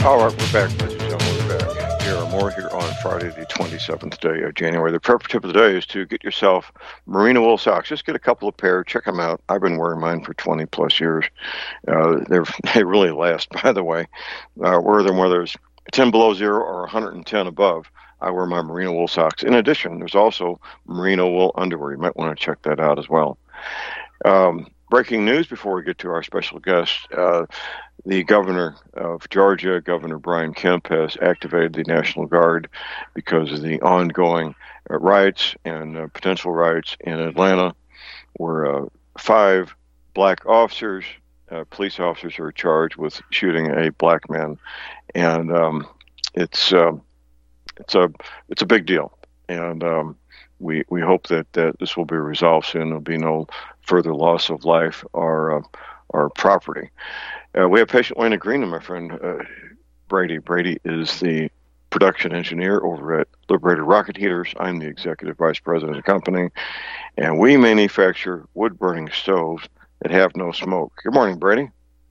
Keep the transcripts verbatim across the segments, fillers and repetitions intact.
All right, we're back, ladies and gentlemen. We're back. Here are more here on Friday, the twenty-seventh day of January. The prep tip of the day is to get yourself merino wool socks. Just get a couple of pair. Check them out. I've been wearing mine for twenty plus years. Uh, they're, they really last, by the way. Uh, wear them whether it's ten below zero or one hundred ten above. I wear my merino wool socks. In addition, there's also merino wool underwear. You might want to check that out as well. Um, breaking news before we get to our special guest. Uh, The governor of Georgia, Governor Brian Kemp, has activated the National Guard because of the ongoing uh, riots and uh, potential riots in Atlanta, where uh, five black officers, uh, police officers, are charged with shooting a black man, and um, it's uh, it's a it's a big deal, and um, we we hope that, that this will be resolved soon. There'll be no further loss of life or uh, or property. Uh, we have patient Wayne Green, my friend uh, Brady. Brady is the production engineer over at Liberated Rocket Heaters. I'm the executive vice president of the company, and we manufacture wood-burning stoves that have no smoke. Good morning, Brady.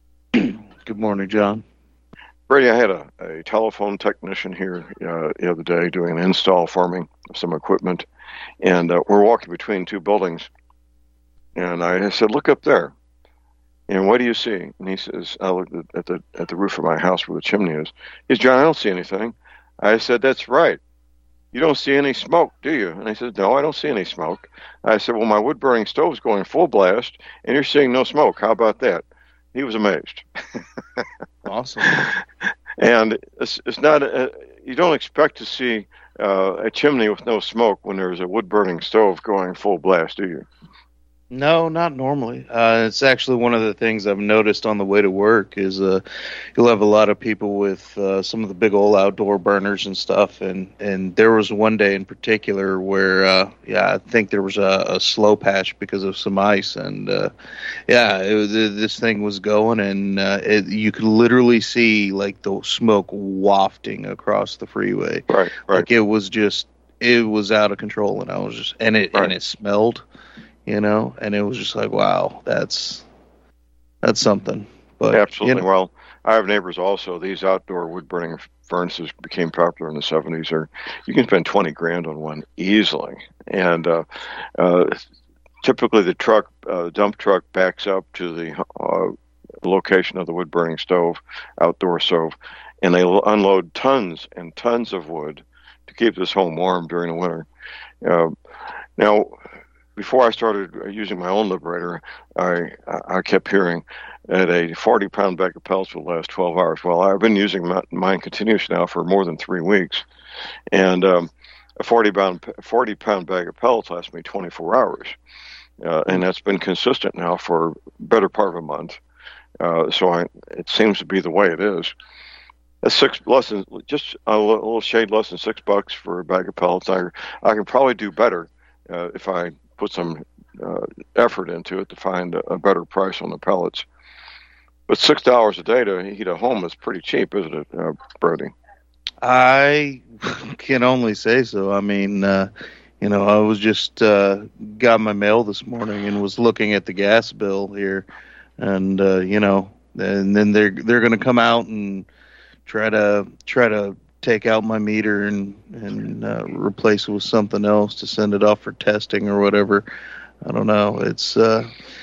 Good morning, John. Brady, I had a, a telephone technician here uh, the other day doing an install for me of some equipment, and uh, we're walking between two buildings, and I said, look up there. And what do you see? And he says, I looked at the at the roof of my house where the chimney is. He says, John, I don't see anything. I said, that's right. You don't see any smoke, do you? And he said, no, I don't see any smoke. I said, well, my wood-burning stove's going full blast, and you're seeing no smoke. How about that? He was amazed. Awesome. And it's, it's not, a, you don't expect to see uh, a chimney with no smoke when there's a wood-burning stove going full blast, do you? No, not normally. Uh, it's actually one of the things I've noticed on the way to work is uh, you'll have a lot of people with uh, some of the big old outdoor burners and stuff. And, and there was one day in particular where, uh, yeah, I think there was a, a slow patch because of some ice. And, uh, yeah, it was, this thing was going, and uh, it, you could literally see, like, the smoke wafting across the freeway. Right, right. Like, it was just, it was out of control, and I was just, and it, right. and it smelled. You know, and it was just like, wow, that's that's something. But absolutely. You know. Well, I have neighbors also. These outdoor wood burning furnaces became popular in the seventies. Or you can spend twenty grand on one easily, and uh, uh, typically the truck, uh, dump truck, backs up to the uh, location of the wood burning stove, outdoor stove, and they unload tons and tons of wood to keep this home warm during the winter. Uh, now. Before I started using my own Liberator, I I kept hearing that a forty pound bag of pellets will last twelve hours. Well, I've been using my, mine continuously now for more than three weeks, and um, a forty pound forty pound bag of pellets lasts me twenty-four hours, uh, and that's been consistent now for better part of a month. Uh, so I, it seems to be the way it is. That's six less than just a little shade less than six bucks for a bag of pellets. I I can probably do better uh, if I put some uh, effort into it to find a, a better price on the pellets. But six dollars a day to heat a home is pretty cheap, isn't it, uh, Brody? I can only say so. I mean, uh, you know, I was just uh, got my mail this morning and was looking at the gas bill here, and uh, you know, and then they're they're going to come out and try to try to. take out my meter and and uh, replace it with something else to send it off for testing or whatever. I don't know. It's uh,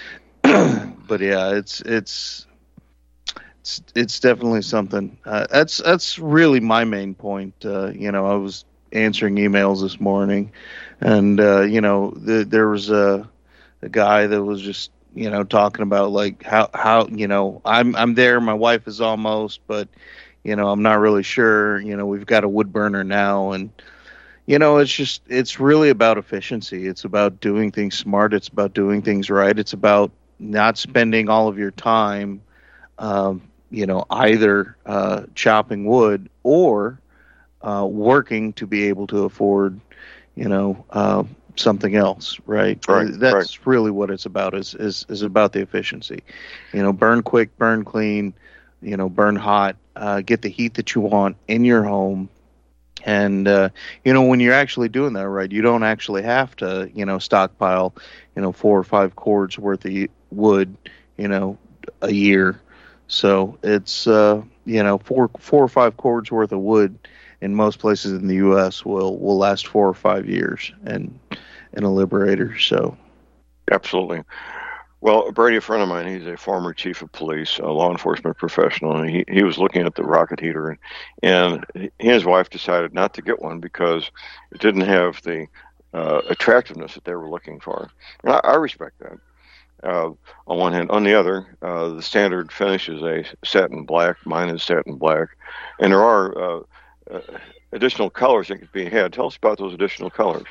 but yeah, it's it's it's it's definitely something. Uh, that's that's really my main point. Uh, you know, I was answering emails this morning, and uh, you know, the, there was a a guy that was just you know talking about like how how you know I'm I'm there. My wife is almost, but. You know, I'm not really sure. You know, we've got a wood burner now, and you know, it's just it's really about efficiency. It's about doing things smart. It's about doing things right. It's about not spending all of your time, um, you know, either uh, chopping wood or uh, working to be able to afford, you know, uh, something else. Right. Right. That's right. really what it's about. Is is is about the efficiency. You know, burn quick, burn clean. You know, burn hot, uh, get the heat that you want in your home. And, uh, you know, when you're actually doing that right, you don't actually have to, you know, stockpile, you know, four or five cords worth of wood, you know, a year. So it's uh, you know four four or five cords worth of wood in most places in the U S will will last four or five years, and in a Liberator. So absolutely. Well, Brady, a friend of mine, he's a former chief of police, a law enforcement professional, and he, he was looking at the rocket heater, and, and he and his wife decided not to get one because it didn't have the uh, attractiveness that they were looking for. And I, I respect that. Uh, on one hand. On the other, uh, the standard finish is a satin black. Mine is satin black. And there are uh, uh, additional colors that could be had. Tell us about those additional colors.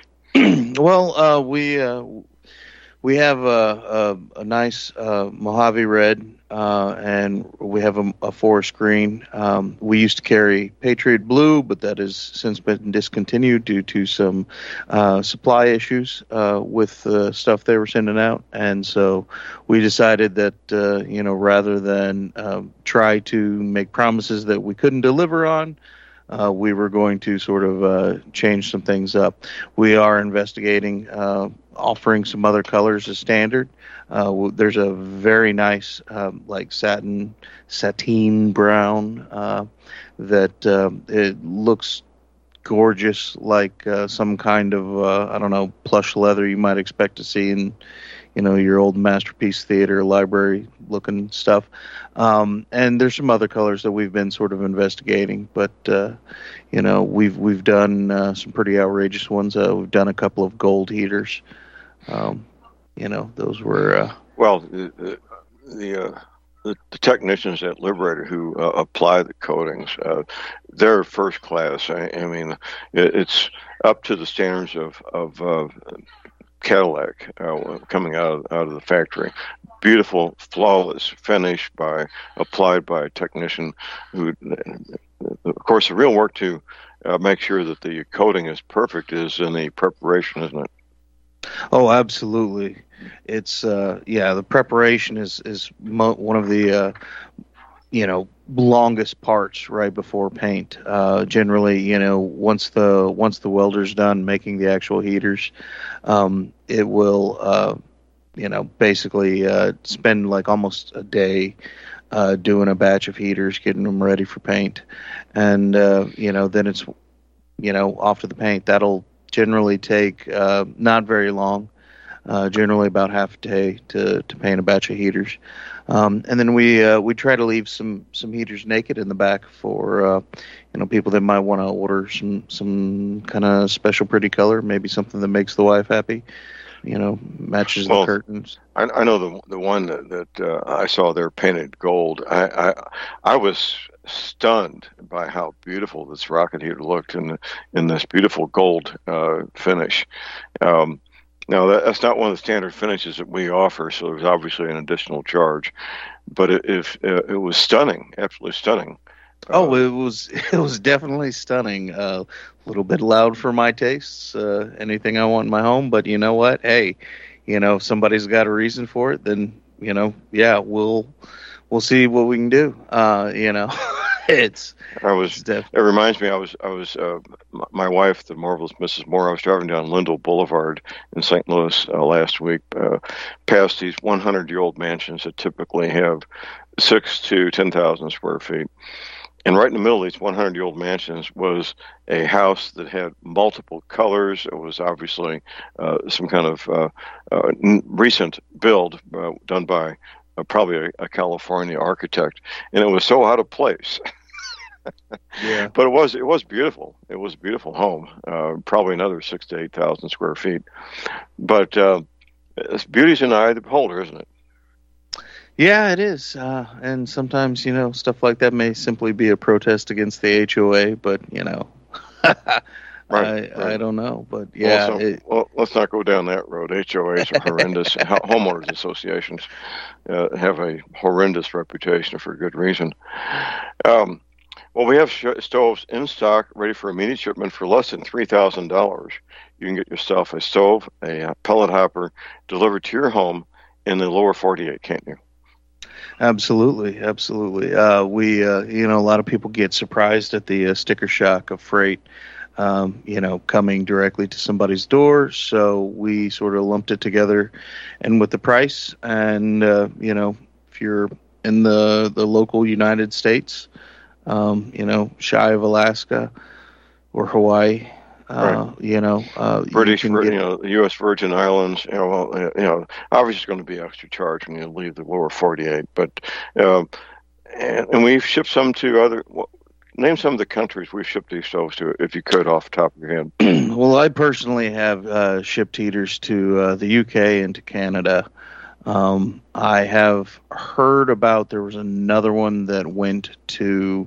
well, uh, we uh, we have a, a, a nice uh, Mojave red, uh, and we have a, a forest green. Um, we used to carry Patriot blue, but that has since been discontinued due to some uh, supply issues uh, with the stuff they were sending out. And so we decided that, uh, you know, rather than uh, try to make promises that we couldn't deliver on, Uh, we were going to sort of uh, change some things up. We are investigating uh, offering some other colors as standard. Uh, there's a very nice, um, like satin, sateen brown uh, that uh, it looks gorgeous, like uh, some kind of uh, I don't know plush leather you might expect to see in, you know, your old Masterpiece Theater library looking stuff. Um, and there's some other colors that we've been sort of investigating, but uh, you know, we've we've done uh, some pretty outrageous ones. Uh, we've done a couple of gold heaters. Um, you know, those were uh, well the the, the, uh, the the technicians at Liberator who uh, apply the coatings. Uh, they're first class. I, I mean, it, it's up to the standards of of uh, Cadillac uh, coming out of, out of the factory. Beautiful, flawless finish by applied by a technician who, of course, the real work to uh, make sure that the coating is perfect is in the preparation, isn't it? Oh, absolutely. It's uh, yeah, the preparation is is mo- one of the uh, you know longest parts right before paint. Uh, generally, you know, once the once the welder's done making the actual heaters, um, it will uh, you know basically uh, spend like almost a day uh, doing a batch of heaters, getting them ready for paint, and uh, you know then it's you know off to the paint. That'll generally take uh, not very long. Uh, generally about half a day to, to paint a batch of heaters. Um, and then we uh, we try to leave some, some heaters naked in the back for uh, you know people that might want to order some some kind of special pretty color, maybe something that makes the wife happy, you know, matches well, the curtains. I, I know the the one that, that uh, I saw there painted gold. I, I I was stunned by how beautiful this rocket heater looked in the, in this beautiful gold uh, finish. Um, Now, that, that's not one of the standard finishes that we offer, so there's obviously an additional charge. But it, if, uh, it was stunning, absolutely stunning. Oh, uh, it was it was definitely stunning. Uh, a little bit loud for my tastes, uh, anything I want in my home. But you know what? Hey, you know, if somebody's got a reason for it, then, you know, yeah, we'll we'll see what we can do. Uh, you know. It's. I was. It reminds me. I was. I was. Uh, my wife, the marvelous Missus Moore. I was driving down Lindell Boulevard in Saint Louis uh, last week, uh, past these hundred-year-old mansions that typically have six to ten thousand square feet, and right in the middle of these hundred-year-old mansions was a house that had multiple colors. It was obviously uh, some kind of uh, uh, recent build uh, done by. Uh, probably a, a California architect, and it was so out of place. Yeah, but it was it was beautiful. It was a beautiful home. Uh, probably another six to eight thousand square feet. But uh, it's beauty's in the eye of the beholder, isn't it? Yeah, it is. Uh, and sometimes you know stuff like that may simply be a protest against the H O A, but you know. Right, I, right. I don't know, but yeah. Well, so, it, well, let's not go down that road. H O As are horrendous. Homeowners associations uh, have a horrendous reputation for good reason. Um, well, we have sh- stoves in stock, ready for immediate shipment for less than three thousand dollars. You can get yourself a stove, a pellet hopper, delivered to your home in the lower forty-eight, can't you? Absolutely, absolutely. Uh, we, uh, you know, a lot of people get surprised at the uh, sticker shock of freight. Um, you know, coming directly to somebody's door. So we sort of lumped it together and with the price. And, uh, you know, if you're in the the local United States, um, you know, shy of Alaska or Hawaii. Uh, Right. you know, uh, British, you can Vir- get. you know, the U S. Virgin Islands. You know, well, uh, you know, obviously it's going to be extra charge when you leave the lower forty-eight. But um, and, and we've shipped some to other. Well, name some of the countries we've shipped these stoves to, if you could, off the top of your head. Well, I personally have uh, shipped heaters to uh, the U K and to Canada. Um, I have heard about there was another one that went to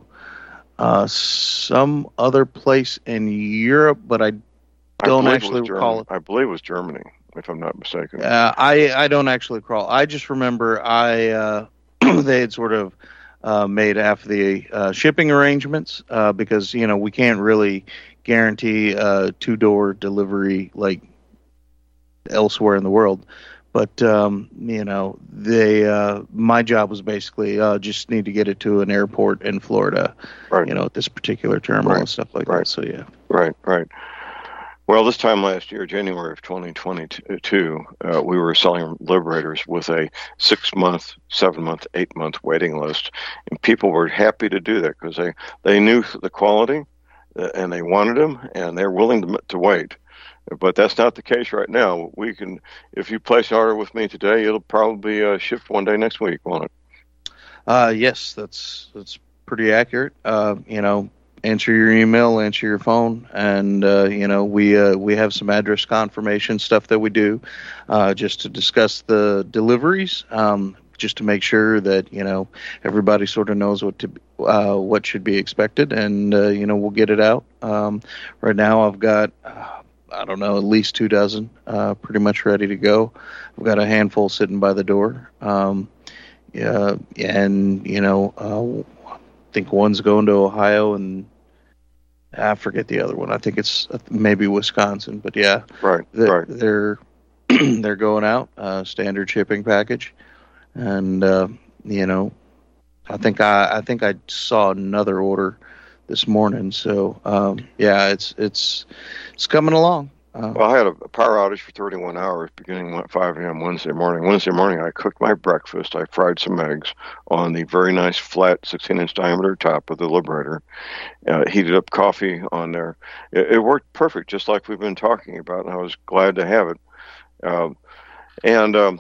uh, some other place in Europe, but I I don't believe it actually was recall Germany. it. I believe it was Germany, if I'm not mistaken. Uh, I I don't actually recall. I just remember I uh, they had sort of uh, made half the uh, shipping arrangements uh, because you know we can't really guarantee a two door delivery like elsewhere in the world. But um, you know, they uh, my job was basically uh, just need to get it to an airport in Florida, Right. you know, at this particular terminal Right. and stuff like Right. that. So yeah. Right. Right. Well, this time last year, January of twenty twenty-two, uh, we were selling Liberators with a six-month, seven-month, eight-month waiting list, and people were happy to do that because they, they knew the quality, uh, and they wanted them, and they're willing to, to wait. But that's not the case right now. We can, if you place an order with me today, it'll probably be uh, shipped one day next week, won't it? Uh, yes, that's that's pretty accurate. Uh, you know, answer your email, answer your phone, and uh, you know we uh, we have some address confirmation stuff that we do, uh, just to discuss the deliveries, um, just to make sure that you know everybody sort of knows what to uh, what should be expected, and uh, you know we'll get it out. Um, right now, I've got. Uh, I don't know, at least two dozen, uh, pretty much ready to go. I've got a handful sitting by the door. Um, yeah, and you know, uh, I think one's going to Ohio, and I forget the other one. I think it's maybe Wisconsin, but yeah, Right, they're right. they're, they're going out, uh, standard shipping package, and uh, you know, I think I I think I saw another order this morning. So um, yeah, it's it's it's coming along. Uh, Well, I had a power outage for thirty-one hours beginning at five a.m. Wednesday morning. Wednesday morning, I cooked my breakfast. I fried some eggs on the very nice flat sixteen-inch diameter top of the Liberator, uh, heated up coffee on there. It, it worked perfect, just like we've been talking about, and I was glad to have it. Um, and um,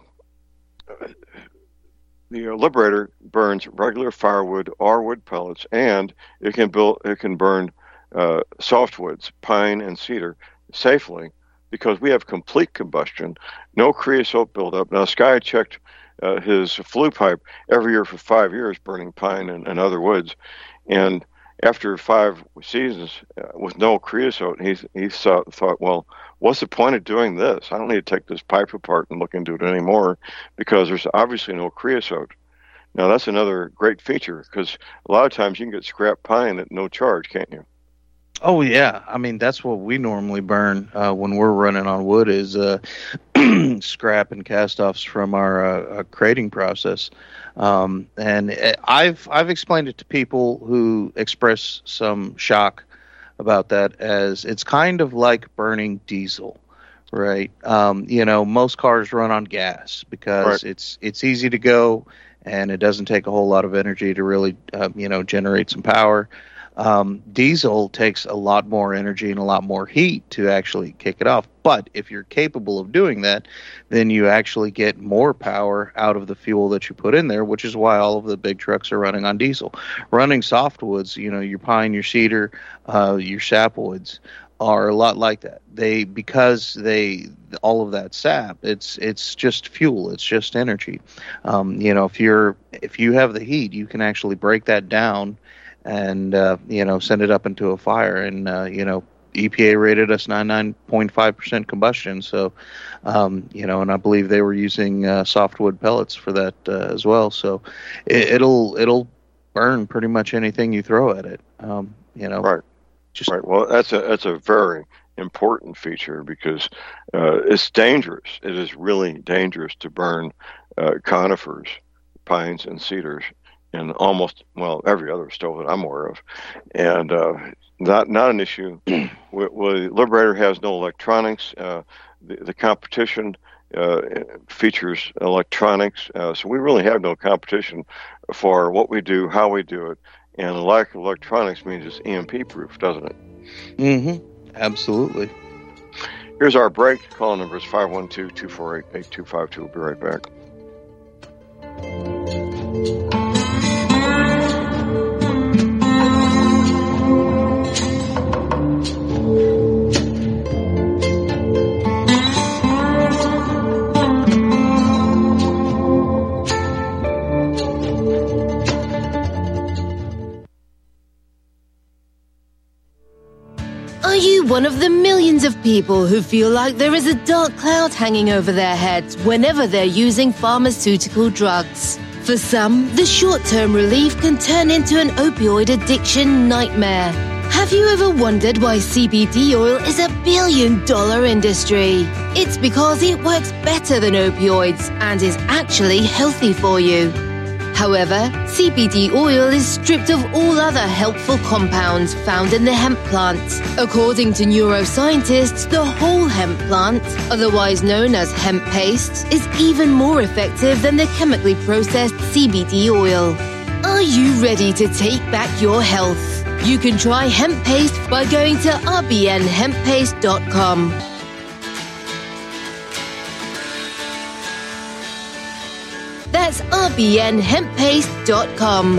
the uh, Liberator burns regular firewood or wood pellets, and it can build, it can burn uh, softwoods, pine and cedar, safely because we have complete combustion, no creosote buildup. Now, Sky checked uh, his flue pipe every year for five years, burning pine and, and other woods, and after five seasons uh, with no creosote, he he thought, thought, well, what's the point of doing this? I don't need to take this pipe apart and look into it anymore because there's obviously no creosote. Now, that's another great feature because a lot of times you can get scrap pine at no charge, can't you? Oh yeah, I mean that's what we normally burn uh, when we're running on wood is uh, scrap and cast-offs from our uh, uh, crating process, um, and uh, I've I've explained it to people who express some shock about that as it's kind of like burning diesel, right? Um, you know, most cars run on gas because Right. it's it's easy to go and it doesn't take a whole lot of energy to really uh, you know generate some power. Um, diesel takes a lot more energy and a lot more heat to actually kick it off. But if you're capable of doing that, then you actually get more power out of the fuel that you put in there, which is why all of the big trucks are running on diesel. Running softwoods, you know, your pine, your cedar, uh, your sapwoods are a lot like that. They because they all of that sap, it's it's just fuel, it's just energy. Um, you know, if you're if you have the heat, you can actually break that down and uh, you know send it up into a fire. And uh, you know E P A rated us ninety-nine point five percent combustion. So um, you know, and I believe they were using uh, softwood pellets for that uh, as well. So it, it'll it'll burn pretty much anything you throw at it. Um, you know, Right. just Right. Well, that's a that's a very important feature because uh, it's dangerous. It is really dangerous to burn uh, conifers, pines, and cedars in almost well every other stove that I'm aware of, and uh, not not an issue. Well, Liberator has no electronics. Uh, the, the competition uh, features electronics. Uh, so we really have no competition for what we do, how we do it. And a lack of electronics means it's E M P proof, doesn't it? Mm-hmm. Absolutely. Here's our break. Call number is five one two, two four eight, eight two five two. We'll be right back. Are you one of the millions of people who feel like there is a dark cloud hanging over their heads whenever they're using pharmaceutical drugs? For some, the short-term relief can turn into an opioid addiction nightmare. Have you ever wondered why C B D oil is a billion-dollar industry? It's because it works better than opioids and is actually healthy for you. However, C B D oil is stripped of all other helpful compounds found in the hemp plant. According to neuroscientists, the whole hemp plant, otherwise known as hemp paste, is even more effective than the chemically processed C B D oil. Are you ready to take back your health? You can try hemp paste by going to r b n hemp paste dot com. That's r b n hemp paste dot com.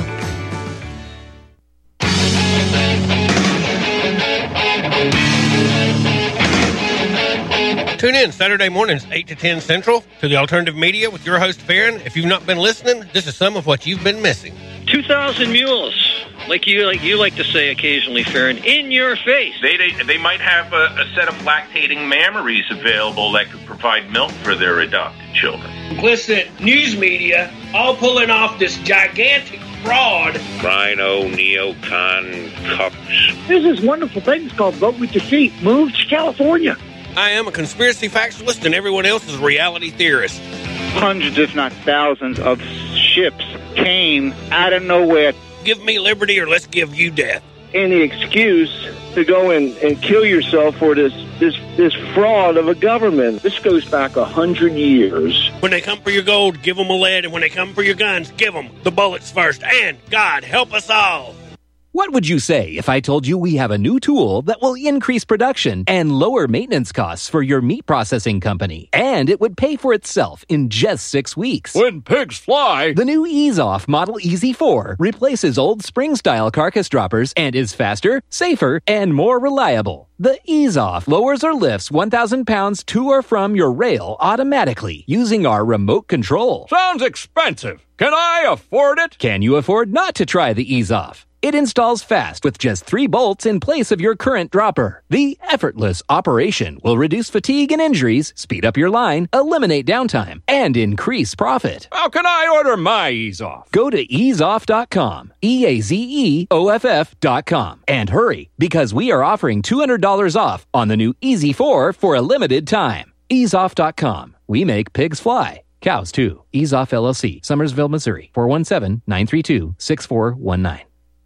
Tune in Saturday mornings, eight to ten Central, to the Alternative Media with your host, Farron. If you've not been listening, this is some of what you've been missing. two thousand mules, like you like you like to say occasionally, Farron, in your face. They they, they might have a, a set of lactating mammaries available that could provide milk for their adopted children. Complicit news media all pulling off this gigantic fraud. Rhino, neocon, cucks. There's this wonderful thing called Vote With Your Feet. Move to California. I am a conspiracy factualist, and everyone else is a reality theorist. Hundreds, if not thousands, of ships came out of nowhere. Give me liberty or let's give you death. Any excuse to go and, and kill yourself for this, this this fraud of a government. This goes back a hundred years. When they come for your gold, give them a lead, and when they come for your guns, give them the bullets first. And God help us all. What would you say if I told you we have a new tool that will increase production and lower maintenance costs for your meat processing company, and it would pay for itself in just six weeks? When pigs fly! The new Ease Off Model E Z four replaces old spring-style carcass droppers and is faster, safer, and more reliable. The Ease Off lowers or lifts one thousand pounds to or from your rail automatically using our remote control. Sounds expensive. Can I afford it? Can you afford not to try the Ease Off? It installs fast with just three bolts in place of your current dropper. The effortless operation will reduce fatigue and injuries, speed up your line, eliminate downtime, and increase profit. How can I order my Ease Off? Go to ease off dot com, E A Z E O F F dot com, and hurry, because we are offering two hundred dollars off on the new E Z four for a limited time. ease off dot com. We make pigs fly. Cows, too. Ease Off L L C, Summersville, Missouri, four one seven, nine three two, six four one nine.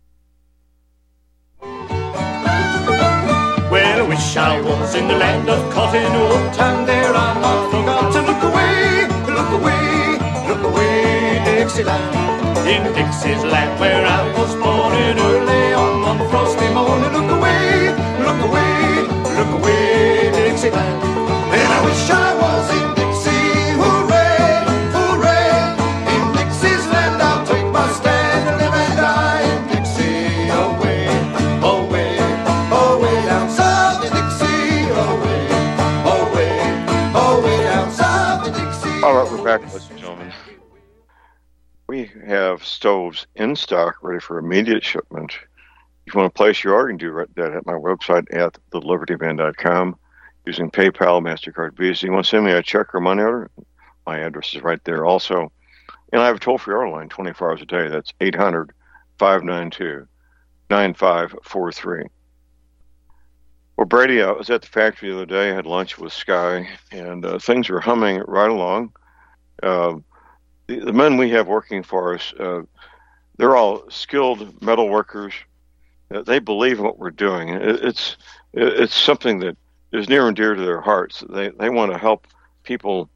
Well, I wish I was in the land of cotton wool, and there I not forgot to look away, look away, look away, Dixieland. In Dixie's land where I was born, in early on one frosty morning, look away, look away, look away, Dixieland. And I wish I was in Dixie, hooray, hooray. In Dixie's land I'll take my stand and live and die in Dixie, away, away, away down south in Dixie, away, away, away down south in Dixie. All right, we're back, ladies and gentlemen. We have stoves in stock ready for immediate shipment. If you want to place your order, you can do that at my website at the liberty van dot com using PayPal, MasterCard, Visa. You want to send me a check or money order? My address is right there also. And I have a toll-free order line twenty-four hours a day. That's eight hundred, five nine two, nine five four three. Well, Brady, I was at the factory the other day. I had lunch with Sky, and uh, things are humming right along. Uh, the, the men we have working for us, uh, they're all skilled metal workers. Uh, they believe in what we're doing. It, it's it, it's something that is near and dear to their hearts. They they want to help people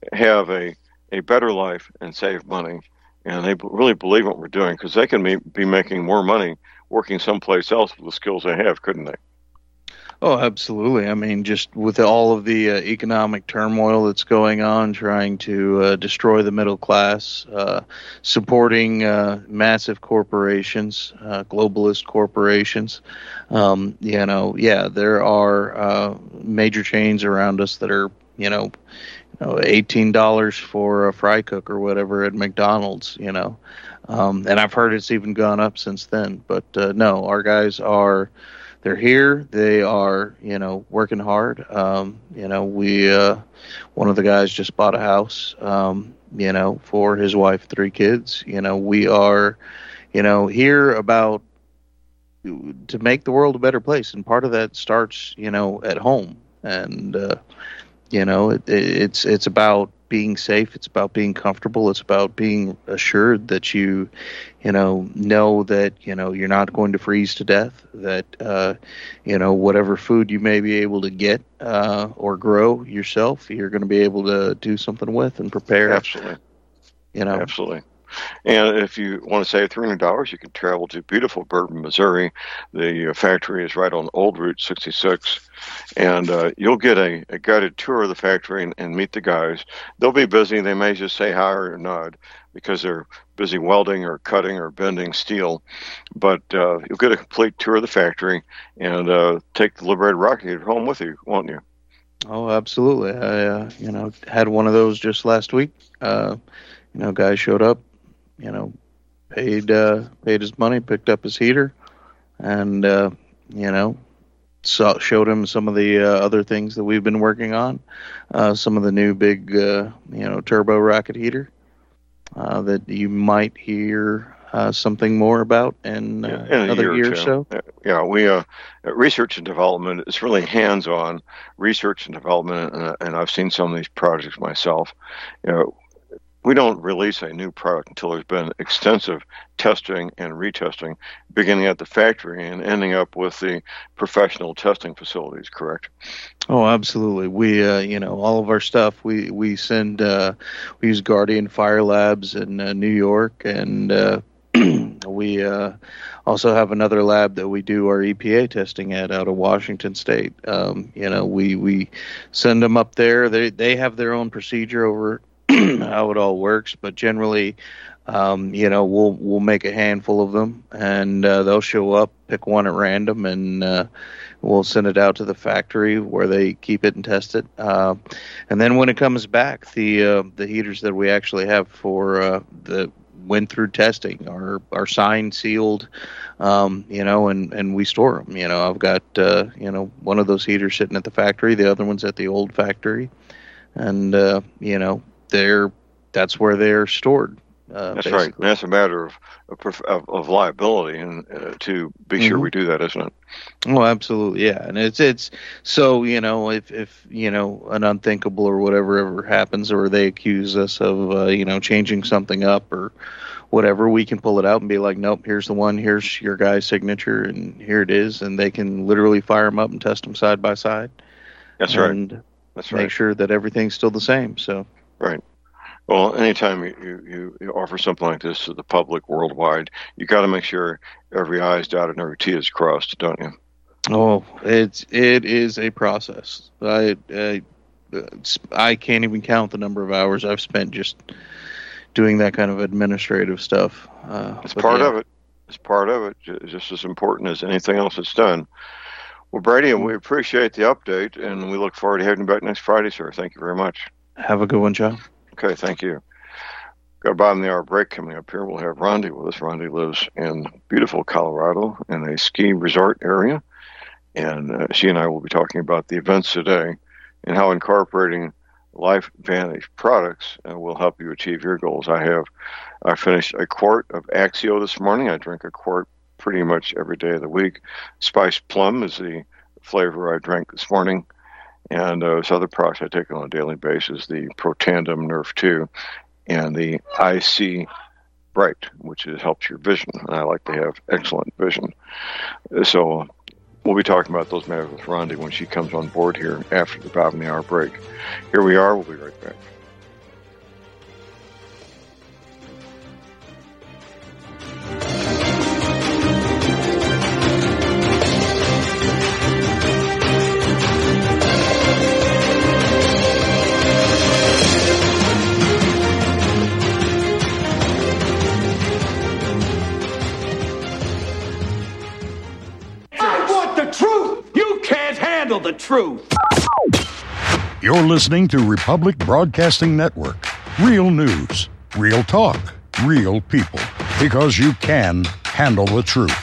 have a, a better life and save money. And they b- really believe what we're doing, because they can be, be making more money working someplace else with the skills they have, couldn't they? Oh, absolutely. I mean, just with all of the uh, economic turmoil that's going on, trying to uh, destroy the middle class, uh, supporting uh, massive corporations, uh, globalist corporations, um, you know, yeah, there are uh, major chains around us that are, you know, you know, eighteen dollars for a fry cook or whatever at McDonald's, you know. Um, and I've heard it's even gone up since then. But uh, no, our guys are... They're here. They are, you know, working hard. Um, you know, we, uh, one of the guys just bought a house, um, you know, for his wife, three kids. You know, we are, you know, here about to make the world a better place. And part of that starts, you know, at home. And, uh, you know, it, it's, it's about being safe. It's about being comfortable. It's about being assured that you, you know, know that, you know, you're not going to freeze to death, that, uh, you know, whatever food you may be able to get uh, or grow yourself, you're going to be able to do something with and prepare. Absolutely. You know, absolutely. And if you want to save three hundred dollars, you can travel to beautiful Bourbon, Missouri. The uh, factory is right on Old Route sixty-six, and uh, you'll get a, a guided tour of the factory and, and meet the guys. They'll be busy. They may just say hi or nod because they're busy welding or cutting or bending steel. But uh, you'll get a complete tour of the factory and uh, take the Liberated Rocket Heater home with you, won't you? Oh, absolutely. I, uh, you know, had one of those just last week. Uh, you know, guy showed up. You know, paid uh, paid his money, picked up his heater, and uh, you know, saw, showed him some of the uh, other things that we've been working on. Uh, some of the new big, uh, you know, turbo rocket heater uh, that you might hear uh, something more about in, uh, in another year, year or two. so. Yeah, we uh, research and development is really hands-on research and development, and, and I've seen some of these projects myself. You know. We don't release a new product until there's been extensive testing and retesting, beginning at the factory and ending up with the professional testing facilities, correct? Oh, absolutely. We, uh, you know, all of our stuff, we, we send, uh, we use Guardian Fire Labs in uh, New York, and uh, we uh, also have another lab that we do our E P A testing at out of Washington State. Um, you know, we, we send them up there. They, they have their own procedure over how it all works, but generally, um, you know, we'll we'll make a handful of them, and uh, they'll show up, pick one at random, and uh, we'll send it out to the factory where they keep it and test it. Uh, and then when it comes back, the uh, the heaters that we actually have for uh, the went through testing are are signed, sealed, um, you know, and, and we store them. You know, I've got uh, you know one of those heaters sitting at the factory, the other one's at the old factory, and uh, you know. They're that's where they're stored. Uh, that's basically. right. And that's a matter of of, of liability, and uh, to be mm-hmm. sure we do that, isn't it? Oh, absolutely, yeah. And it's it's so you know if if you know an unthinkable or whatever ever happens, or they accuse us of uh, you know changing something up or whatever, we can pull it out and be like, nope, here's the one, here's your guy's signature, and here it is, and they can literally fire them up and test them side by side. That's and right. That's make right. sure that everything's still the same. So. Right. Well, anytime you, you, you offer something like this to the public worldwide, you got to make sure every I is dotted and every T is crossed, don't you? Oh, it's it is a process. I I, I can't even count the number of hours I've spent just doing that kind of administrative stuff. Uh, it's part yeah. of it. It's part of it. Just as important as anything else that's done. Well, Brady, we appreciate the update, and we look forward to having you back next Friday, sir. Thank you very much. Have a good one, John. Okay, thank you. Got a bottom of the hour break coming up here. We'll have Rondi with us. Rondi lives in beautiful Colorado in a ski resort area. And uh, she and I will be talking about the events today and how incorporating LifeVantage products uh, will help you achieve your goals. I have I finished a quart of Axio this morning. I drink a quart pretty much every day of the week. Spiced plum is the flavor I drank this morning. And uh, those other products I take on a daily basis, the Protandem Nerf two and the I C Bright, which is, helps your vision. And I like to have excellent vision. So we'll be talking about those matters with Rondi when she comes on board here after the bottom of the hour break. Here we are. We'll be right back. handle the truth. You're listening to Republic Broadcasting Network. Real news, real talk, real people. Because you can handle the truth.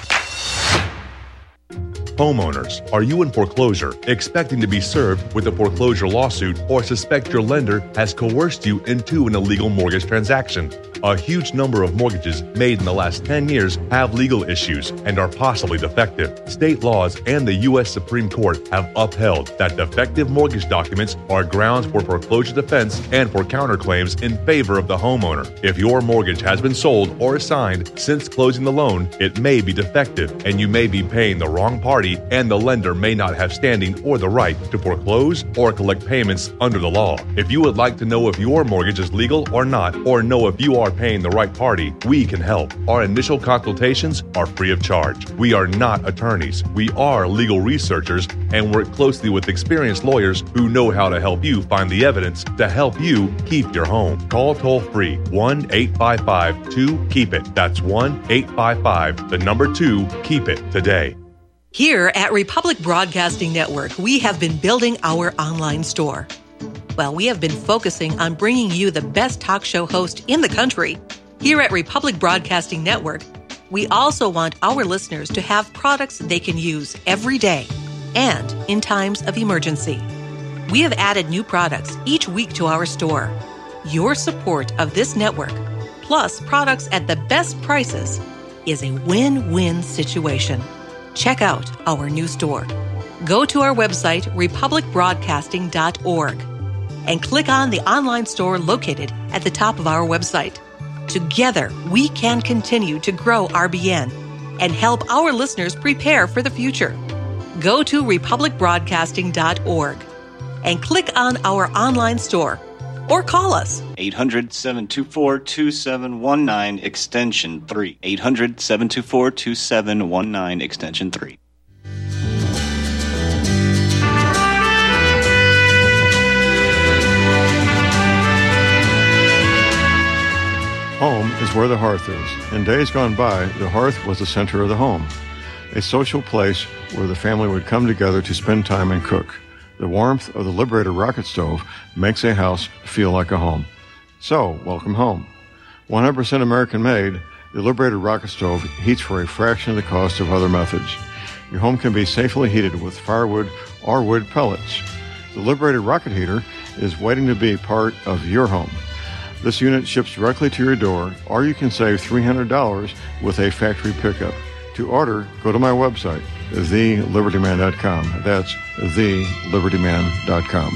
Homeowners, are you in foreclosure, expecting to be served with a foreclosure lawsuit, or suspect your lender has coerced you into an illegal mortgage transaction? A huge number of mortgages made in the last ten years have legal issues and are possibly defective. State laws and the U S Supreme Court have upheld that defective mortgage documents are grounds for foreclosure defense and for counterclaims in favor of the homeowner. If your mortgage has been sold or assigned since closing the loan, it may be defective and you may be paying the wrong party, and the lender may not have standing or the right to foreclose or collect payments under the law. If you would like to know if your mortgage is legal or not, or know if you are paying the right party, we can help. Our initial consultations are free of charge. We are not attorneys. We are legal researchers and work closely with experienced lawyers who know how to help you find the evidence to help you keep your home. Call toll free one eight five five two keep it. That's one eight five five, the number two, keep it today. Here at Republic Broadcasting Network, we have been building our online store. Well, we have been focusing on bringing you the best talk show host in the country. Here at Republic Broadcasting Network, we also want our listeners to have products they can use every day and in times of emergency. We have added new products each week to our store. Your support of this network, plus products at the best prices, is a win-win situation. Check out our new store. Go to our website, republic broadcasting dot org, and click on the online store located at the top of our website. Together, we can continue to grow R B N and help our listeners prepare for the future. Go to republic broadcasting dot org and click on our online store or call us. eight hundred, seven two four, two seven one nine, extension three. eight hundred, seven two four, two seven one nine, extension three. Home is where the hearth is. In days gone by, the hearth was the center of the home, a social place where the family would come together to spend time and cook. The warmth of the Liberator rocket stove makes a house feel like a home. So, welcome home. one hundred percent American-made, the Liberator rocket stove heats for a fraction of the cost of other methods. Your home can be safely heated with firewood or wood pellets. The Liberator rocket heater is waiting to be part of your home. This unit ships directly to your door, or you can save three hundred dollars with a factory pickup. To order, go to my website, the liberty man dot com. That's the liberty man dot com.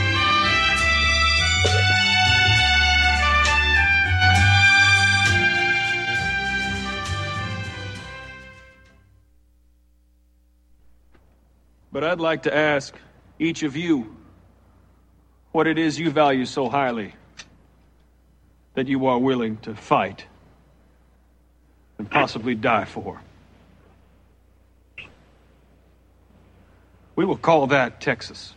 But I'd like to ask each of you what it is you value so highly that you are willing to fight and possibly die for. We will call that Texas.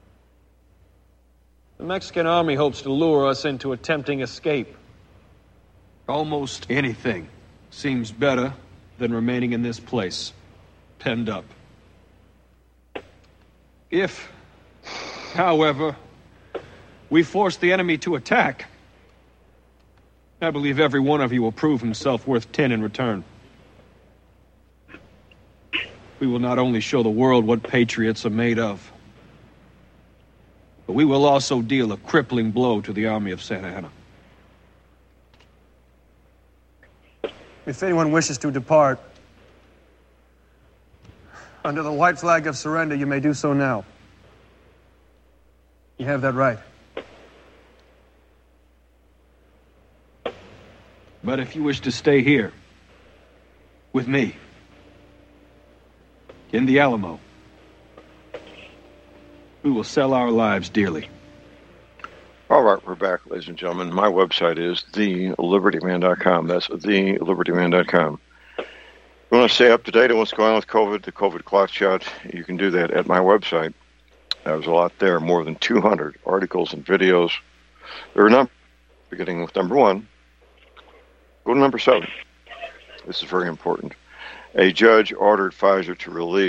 The Mexican army hopes to lure us into a tempting escape. Almost anything seems better than remaining in this place, penned up. If, however, we force the enemy to attack, I believe every one of you will prove himself worth ten in return. We will not only show the world what patriots are made of, but we will also deal a crippling blow to the army of Santa Anna. If anyone wishes to depart, under the white flag of surrender, you may do so now. You have that right. But if you wish to stay here, with me, in the Alamo, we will sell our lives dearly. All right, we're back, ladies and gentlemen. My website is the liberty man dot com. That's the liberty man dot com. If you want to stay up to date on what's going on with COVID, the COVID clock shot, you can do that at my website. There's a lot there, more than two hundred articles and videos. There are a number, beginning with number one. Go to number seven. This is very important. A judge ordered Pfizer to release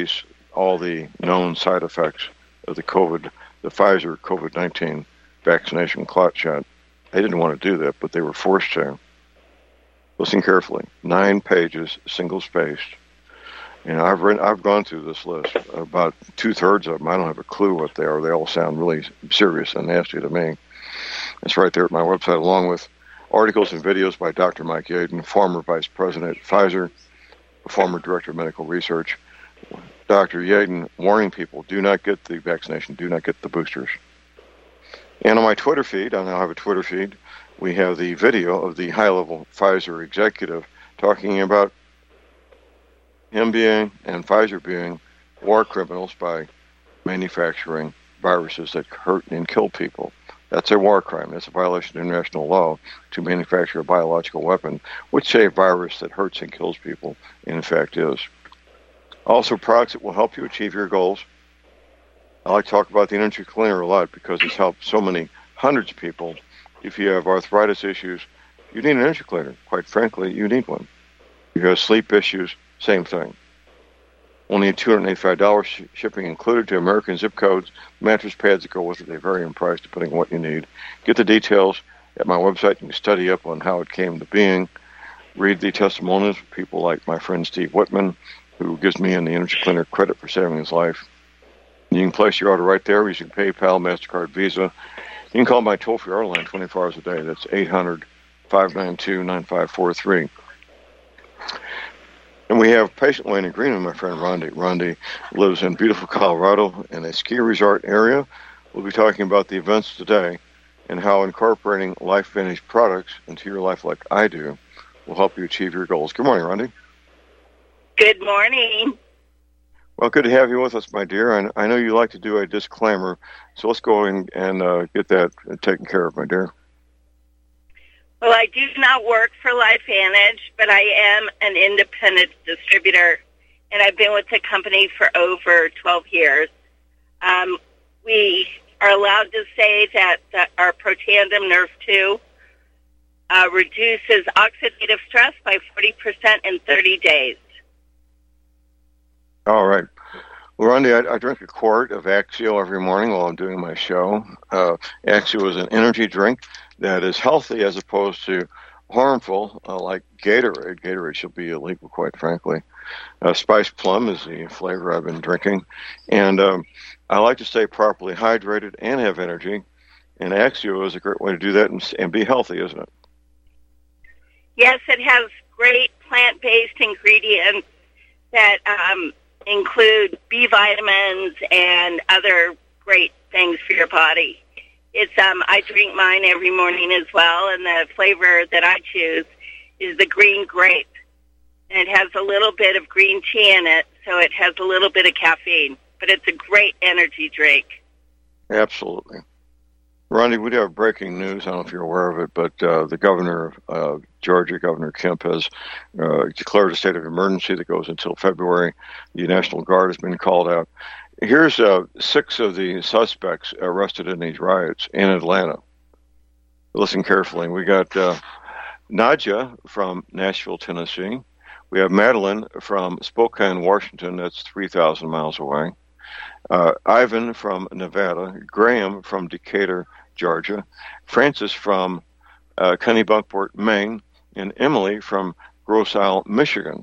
all the known side effects of the COVID, the Pfizer COVID nineteen vaccination clot shot. They didn't want to do that, but they were forced to. Listen carefully. Nine pages, single-spaced. You know, I've read, I've gone through this list. About two-thirds of them, I don't have a clue what they are. They all sound really serious and nasty to me. It's right there at my website, along with articles and videos by Doctor Mike Yeadon, former vice president at Pfizer, former director of medical research. Doctor Yeadon warning people, do not get the vaccination, do not get the boosters. And on my Twitter feed, I now have a Twitter feed, we have the video of the high-level Pfizer executive talking about him being and Pfizer being war criminals by manufacturing viruses that hurt and kill people. That's a war crime. That's a violation of international law to manufacture a biological weapon, which a virus that hurts and kills people, in fact, is. Also, products that will help you achieve your goals. I like to talk about the Energy Cleaner a lot because it's helped so many hundreds of people. If you have arthritis issues, you need an Energy Cleaner. Quite frankly, you need one. If you have sleep issues, same thing. Only two hundred eighty-five dollars sh- shipping included to American zip codes, mattress pads that go with it. They vary in price depending on what you need. Get the details at my website. You can study up on how it came to being. Read the testimonials of people like my friend Steve Whitman, who gives me and the Energy Cleaner credit for saving his life. You can place your order right there using PayPal, MasterCard, Visa. You can call my toll-free order line twenty-four hours a day. That's eight hundred, five nine two, nine five four three. And we have patient waiting agreement, my friend Rondi. Rondi lives in beautiful Colorado in a ski resort area. We'll be talking about the events today and how incorporating LifeVantage products into your life like I do will help you achieve your goals. Good morning, Rondi. Good morning. Well, good to have you with us, my dear. And I know you like to do a disclaimer, so let's go and, and uh, get that taken care of, my dear. Well, I do not work for LifeVantage, but I am an independent distributor, and I've been with the company for over twelve years. Um, we are allowed to say that the, our Protandim Nerve two uh, reduces oxidative stress by forty percent in thirty days. All right. Well, Rondi, I, I drink a quart of Axio every morning while I'm doing my show. Uh, Axio is an energy drink that is healthy as opposed to harmful, uh, like Gatorade. Gatorade should be illegal, quite frankly. Uh, Spice Plum is the flavor I've been drinking. And um, I like to stay properly hydrated and have energy. And Axio is a great way to do that and, and be healthy, isn't it? Yes, it has great plant-based ingredients that um, include B vitamins and other great things for your body. It's um, I drink mine every morning as well, and the flavor that I choose is the green grape. And it has a little bit of green tea in it, so it has a little bit of caffeine. But it's a great energy drink. Absolutely. Rondi, we do have breaking news. I don't know if you're aware of it, but uh, the governor of uh, Georgia, Governor Kemp, has uh, declared a state of emergency that goes until February. The National Guard has been called out. Here's uh, six of the suspects arrested in these riots in Atlanta. Listen carefully. We got uh, Nadja from Nashville, Tennessee. We have Madeline from Spokane, Washington. That's three thousand miles away. Uh, Ivan from Nevada. Graham from Decatur, Georgia. Francis from uh, Kennebunkport, Maine. And Emily from Grosse Isle, Michigan.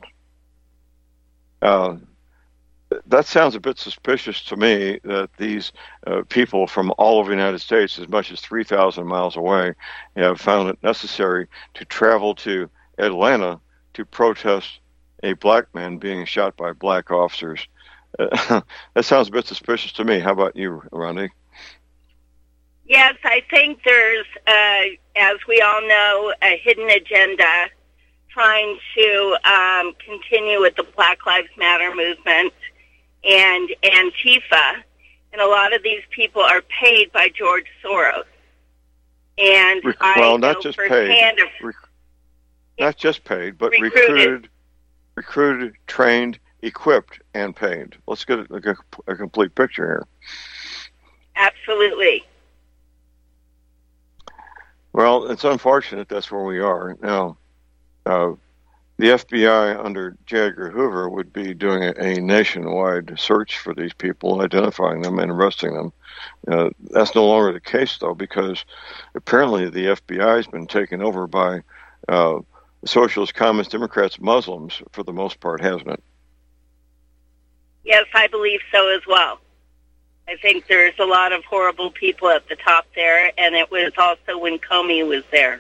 Uh, That sounds a bit suspicious to me that these uh, people from all over the United States, as much as three thousand miles away, have found it necessary to travel to Atlanta to protest a black man being shot by black officers. Uh, that sounds a bit suspicious to me. How about you, Rondi? Yes, I think there's, uh, as we all know, a hidden agenda trying to um, continue with the Black Lives Matter movement and Antifa, and a lot of these people are paid by George Soros. And Re- I well, know not just firsthand paid, of, Re- not just paid, but recruited. recruited, recruited, trained, equipped, and paid. Let's get a, a, a complete picture here. Absolutely. Well, it's unfortunate that's where we are now. Uh, the F B I under J. Edgar Hoover would be doing a, a nationwide search for these people, identifying them and arresting them. Uh, that's no longer the case, though, because apparently the F B I has been taken over by uh, socialist, communist, Democrats, Muslims, for the most part, hasn't it? Yes, I believe so as well. I think there's a lot of horrible people at the top there, and it was also when Comey was there.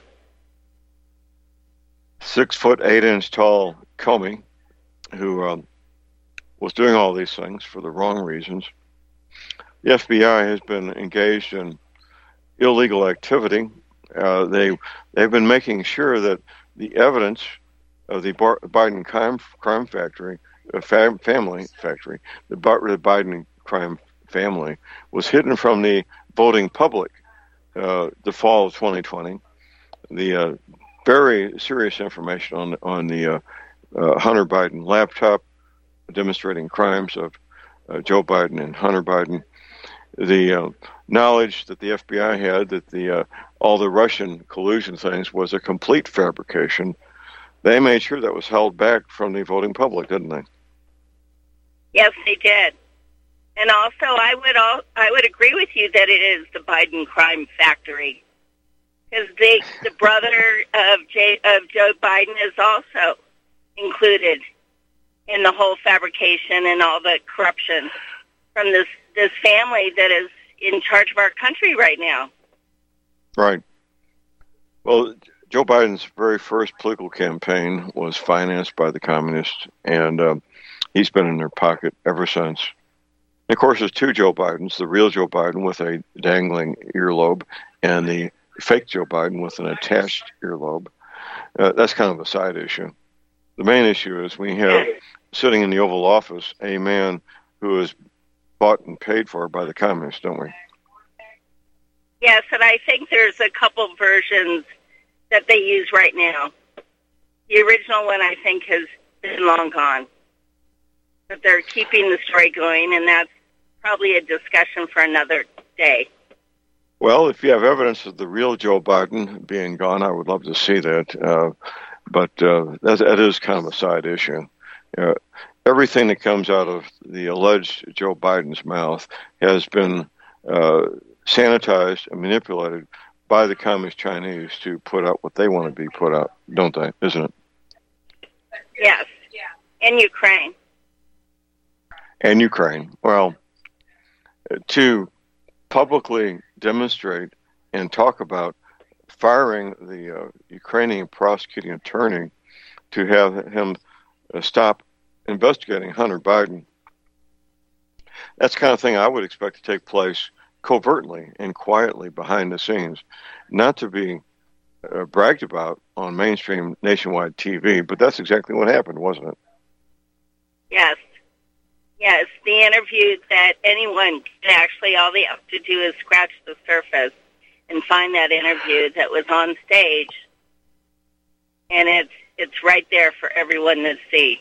Six foot, eight inch tall Comey, who um, was doing all these things for the wrong reasons. The F B I has been engaged in illegal activity. Uh, they they've been making sure that the evidence of the Bar- Biden crime crime factory, uh, fam- family factory, the, Bar- the Biden crime family, was hidden from the voting public. Uh, the fall of twenty twenty, the uh, very serious information on on the uh, uh, Hunter Biden laptop demonstrating crimes of uh, Joe Biden and Hunter Biden. The uh, knowledge that the F B I had that the uh, all the Russian collusion things was a complete fabrication. They made sure that was held back from the voting public, didn't they? Yes, they did. And also, I would all, I would agree with you that it is the Biden crime factory, because the the brother of J, of Joe Biden is also included in the whole fabrication and all the corruption from this this family that is in charge of our country right now. Right. Well, Joe Biden's very first political campaign was financed by the communists, and uh, he's been in their pocket ever since. And of course, there's two Joe Bidens, the real Joe Biden with a dangling earlobe and the fake Joe Biden with an attached earlobe. Uh, that's kind of a side issue. The main issue is we have sitting in the Oval Office a man who is bought and paid for by the communists, don't we? Yes, and I think there's a couple versions that they use right now. The original one, I think, has been long gone. But they're keeping the story going, and that's probably a discussion for another day. Well, if you have evidence of the real Joe Biden being gone, I would love to see that. Uh, but uh, that, that is kind of a side issue. Uh, everything that comes out of the alleged Joe Biden's mouth has been uh, sanitized and manipulated by the Communist Chinese to put out what they want to be put out, don't they? Isn't it? Yes. In Ukraine. And Ukraine. Well, to publicly demonstrate and talk about firing the uh, Ukrainian prosecuting attorney to have him uh, stop investigating Hunter Biden, that's the kind of thing I would expect to take place covertly and quietly behind the scenes, not to be uh, bragged about on mainstream nationwide T V, but that's exactly what happened, wasn't it? Yes. Yes, the interview that anyone can actually, all they have to do is scratch the surface and find that interview that was on stage, and it's it's right there for everyone to see.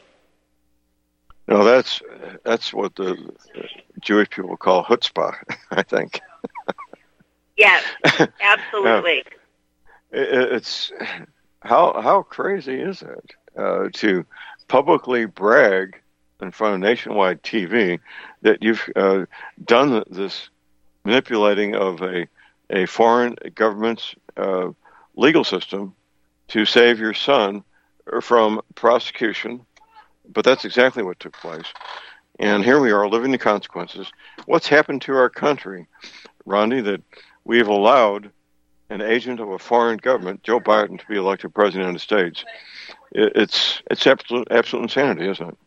No, that's that's what the Jewish people call chutzpah, I think. Yes, absolutely. uh, it, it's how how crazy is it uh, to publicly brag in front of nationwide T V that you've uh, done this manipulating of a a foreign government's uh, legal system to save your son from prosecution. But that's exactly what took place. And here we are living the consequences. What's happened to our country, Rondi, that we've allowed an agent of a foreign government, Joe Biden, to be elected president of the States? It's it's absolute, absolute insanity, isn't it?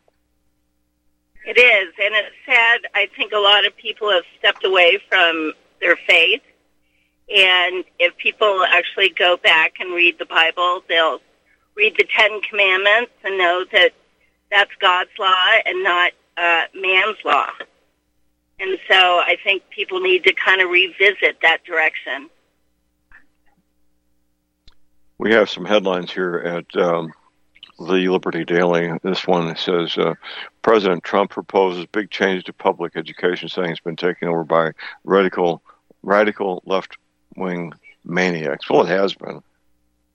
It is, and it's sad. I think a lot of people have stepped away from their faith. And if people actually go back and read the Bible, they'll read the Ten Commandments and know that that's God's law and not uh, man's law. And so I think people need to kind of revisit that direction. We have some headlines here at um, the Liberty Daily. This one says, uh, President Trump proposes big change to public education, saying it's been taken over by radical, radical left-wing maniacs. Well, it has been.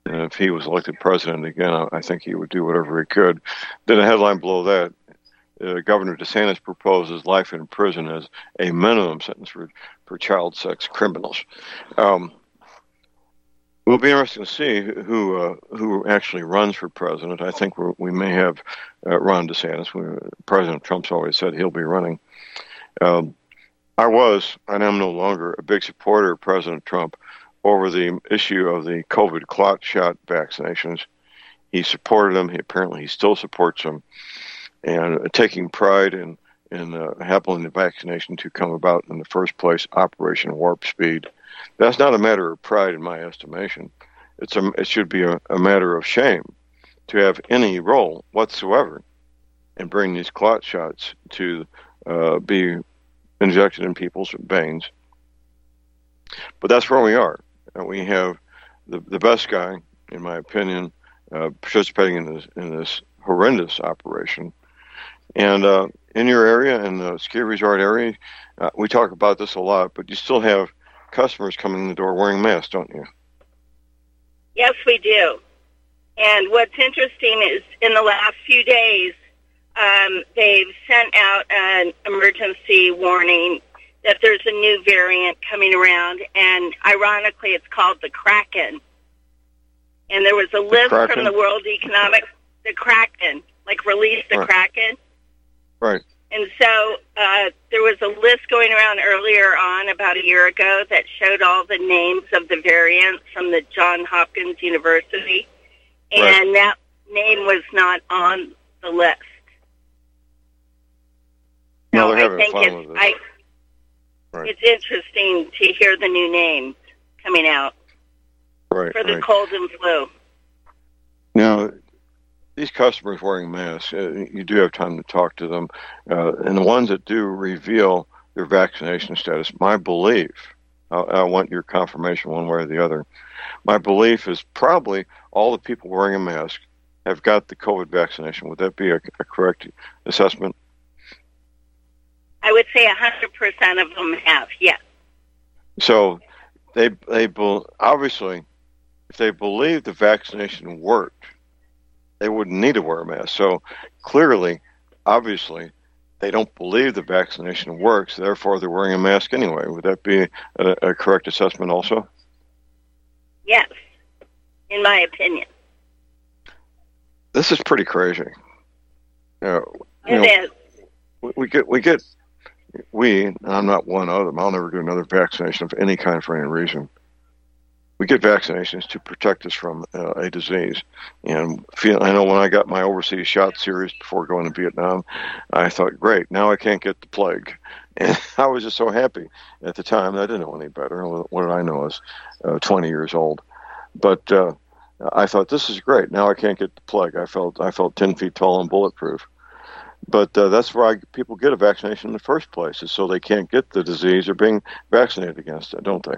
And if he was elected president again, I, I think he would do whatever he could. Then a headline below that, uh, Governor DeSantis proposes life in prison as a minimum sentence for, for child sex criminals. Um, it will be interesting to see who uh, who actually runs for president. I think we're, we may have uh, Ron DeSantis. We, President Trump's always said he'll be running. Um, I was, and I'm no longer, a big supporter of President Trump over the issue of the COVID clot shot vaccinations. He supported them. He apparently he still supports them, and uh, taking pride in in uh, having the vaccination to come about in the first place, Operation Warp Speed. That's not a matter of pride in my estimation. It's a it should be a, a matter of shame to have any role whatsoever in bringing these clot shots to uh, be injected in people's veins. But that's where we are. And we have the the best guy, in my opinion, uh, participating in this in this horrendous operation. And uh, in your area, in the ski resort area, uh, we talk about this a lot, but you still have customers coming in the door wearing masks, don't you? Yes, we do. And what's interesting is in the last few days, um, they've sent out an emergency warning that there's a new variant coming around, and ironically, it's called the Kraken. And there was a list from the World Economic, the Kraken, like release the right. Kraken. Right. And so uh, there was a list going around earlier on, about a year ago, that showed all the names of the variants from the Johns Hopkins University, and right. that name was not on the list. No, so they're I having think fun it's, with it. I, Right. it's interesting to hear the new names coming out right, for the right. cold and flu. Now, these customers wearing masks, uh, you do have time to talk to them. Uh, and the ones that do reveal their vaccination status, my belief, I, I want your confirmation one way or the other, my belief is probably all the people wearing a mask have got the COVID vaccination. Would that be a, a correct assessment? I would say one hundred percent of them have, yes. So they they obviously, if they believe the vaccination worked, they wouldn't need to wear a mask. So clearly, obviously, they don't believe the vaccination works. Therefore, they're wearing a mask anyway. Would that be a, a correct assessment also? Yes, in my opinion. This is pretty crazy. Uh, It know, is. We, we get we get we. And I'm not one of them. I'll never do another vaccination of any kind for any reason. We get vaccinations to protect us from uh, a disease. And feel, I know when I got my overseas shot series before going to Vietnam, I thought, great, now I can't get the plague. And I was just so happy at the time. I didn't know any better. What did I know? I was uh, twenty years old. But uh, I thought, this is great. Now I can't get the plague. I felt I felt ten feet tall and bulletproof. But uh, that's why people get a vaccination in the first place, is so they can't get the disease or being vaccinated against it, don't they?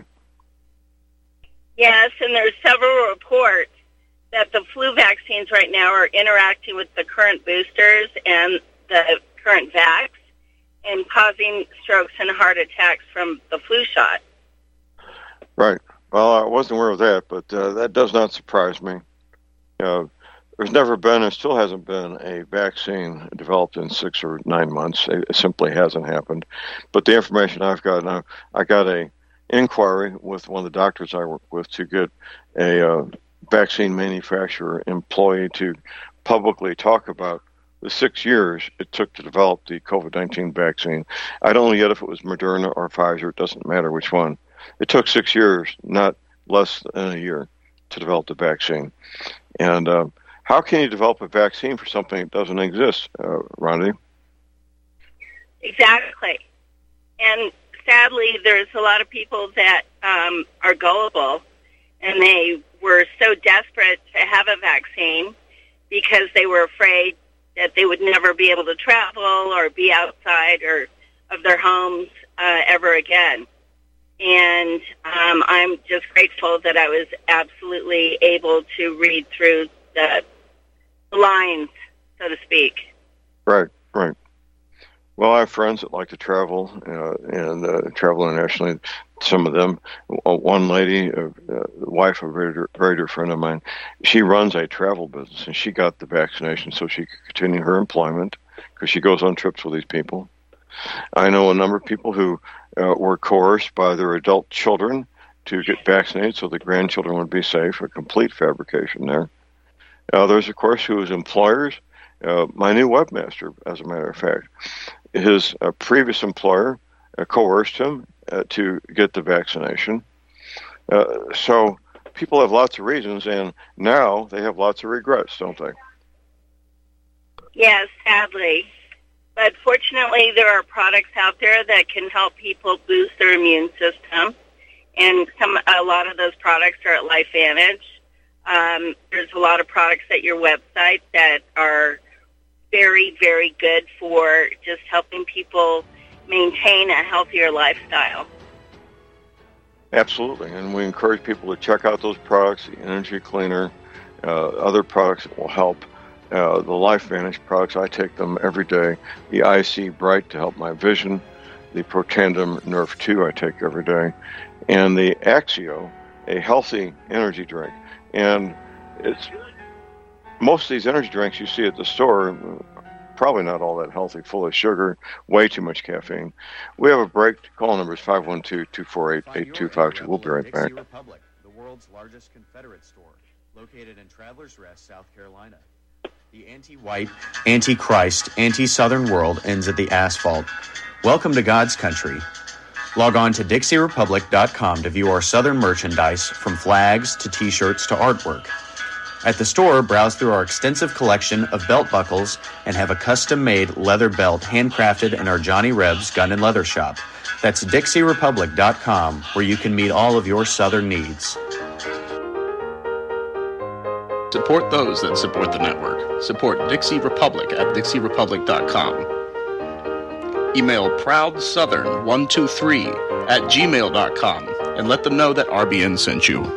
Yes, and there's several reports that the flu vaccines right now are interacting with the current boosters and the current vax and causing strokes and heart attacks from the flu shot. Right. Well, I wasn't aware of that, but uh, that does not surprise me. Uh, there's never been, and still hasn't been, a vaccine developed in six or nine months. It simply hasn't happened. But the information I've got, now, I got a inquiry with one of the doctors I work with to get a uh, vaccine manufacturer employee to publicly talk about the six years it took to develop the COVID nineteen vaccine. I don't know yet if it was Moderna or Pfizer. It doesn't matter which one. It took six years, not less than a year, to develop the vaccine. And uh, how can you develop a vaccine for something that doesn't exist, uh, Rhonda? Exactly. And sadly, there's a lot of people that um, are gullible, and they were so desperate to have a vaccine because they were afraid that they would never be able to travel or be outside or of their homes uh, ever again. And um, I'm just grateful that I was absolutely able to read through the lines, so to speak. Right, right. Well, I have friends that like to travel uh, and uh, travel internationally. Some of them, one lady, uh, the wife of a very, very dear friend of mine, she runs a travel business, and she got the vaccination so she could continue her employment because she goes on trips with these people. I know a number of people who uh, were coerced by their adult children to get vaccinated so the grandchildren would be safe, a complete fabrication there. Others, of course, who was employers. Uh, my new webmaster, as a matter of fact, his uh, previous employer uh, coerced him uh, to get the vaccination. Uh, so people have lots of reasons, and now they have lots of regrets, don't they? Yes, sadly. But fortunately, there are products out there that can help people boost their immune system, and some a lot of those products are at LifeVantage. Um, there's a lot of products at your website that are very, very good for just helping people maintain a healthier lifestyle. Absolutely, and we encourage people to check out those products, the Energy Cleaner, uh, other products that will help. Uh, the LifeVantage products, I take them every day. The I C Bright to help my vision. The Protandim Nerf two I take every day. And the Axio, a healthy energy drink. And it's most of these energy drinks you see at the store, probably not all that healthy, full of sugar, way too much caffeine. We have a break. Call number is five one two, two four eight, eight two five two. We'll be right back. Dixie Republic, the world's largest Confederate store, located in Travelers Rest, South Carolina. The anti-white, anti-Christ, anti-Southern world ends at the asphalt. Welcome to God's country. Log on to Dixie Republic dot com to view our Southern merchandise, from flags to T-shirts to artwork. At the store, browse through our extensive collection of belt buckles and have a custom-made leather belt handcrafted in our Johnny Rebs Gun and Leather Shop. That's Dixie Republic dot com, where you can meet all of your Southern needs. Support those that support the network. Support Dixie Republic at Dixie Republic dot com. Email proud southern one two three at gmail dot com and let them know that R B N sent you.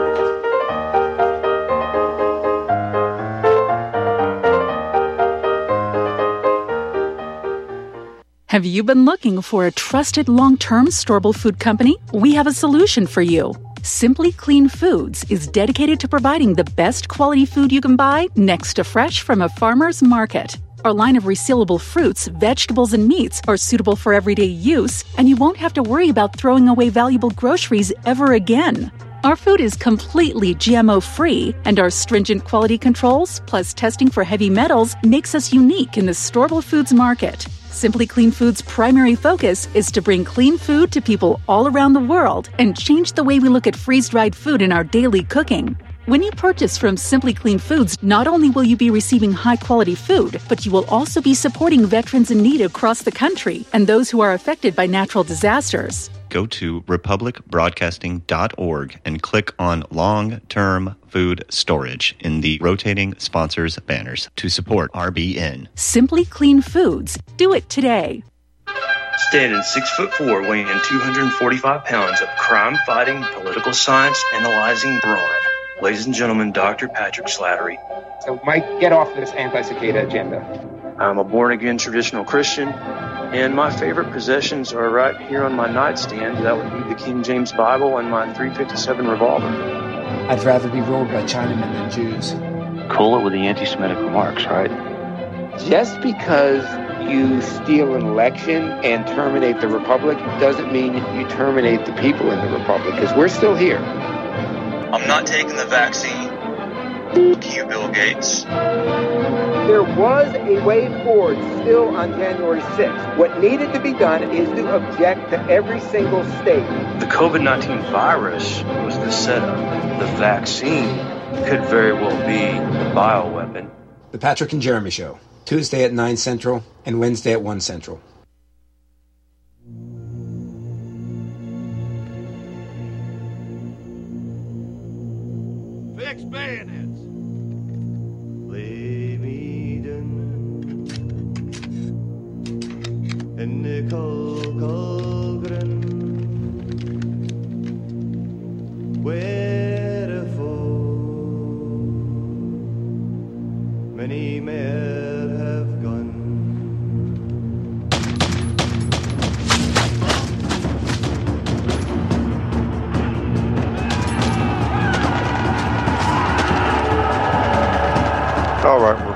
Have you been looking for a trusted long-term storable food company? We have a solution for you. Simply Clean Foods is dedicated to providing the best quality food you can buy next to fresh from a farmer's market. Our line of resealable fruits, vegetables, and meats are suitable for everyday use, and you won't have to worry about throwing away valuable groceries ever again. Our food is completely G M O-free, and our stringent quality controls, plus testing for heavy metals, makes us unique in the storable foods market. Simply Clean Foods' primary focus is to bring clean food to people all around the world and change the way we look at freeze-dried food in our daily cooking. When you purchase from Simply Clean Foods, not only will you be receiving high-quality food, but you will also be supporting veterans in need across the country and those who are affected by natural disasters. Go to republic broadcasting dot org and click on Long-Term Food Storage in the rotating sponsors banners to support R B N. Simply Clean Foods. Do it today. Standing six foot four, weighing two hundred forty-five pounds of crime-fighting, political science analyzing brawn. Ladies and gentlemen, Doctor Patrick Slattery. So, Mike, get off this anti-cicada agenda. I'm a born-again traditional Christian, and my favorite possessions are right here on my nightstand. That would be the King James Bible and my three fifty-seven revolver. I'd rather be ruled by Chinamen than Jews. Cool it with the anti-Semitic remarks, right? Just because you steal an election and terminate the Republic doesn't mean you terminate the people in the Republic, because we're still here. I'm not taking the vaccine. F*** you, Bill Gates. There was a way forward still on January sixth. What needed to be done is to object to every single state. The COVID nineteen virus was the setup. The vaccine could very well be the bioweapon. The Patrick and Jeremy Show, Tuesday at nine Central and Wednesday at one Central. Fix bayonets. Lay me down in the cold, cold ground, wherefore many men have gone.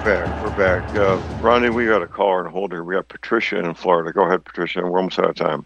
back. We're back. Uh, Ronnie, we got a caller and hold here. We got Patricia in Florida. Go ahead, Patricia. We're almost out of time.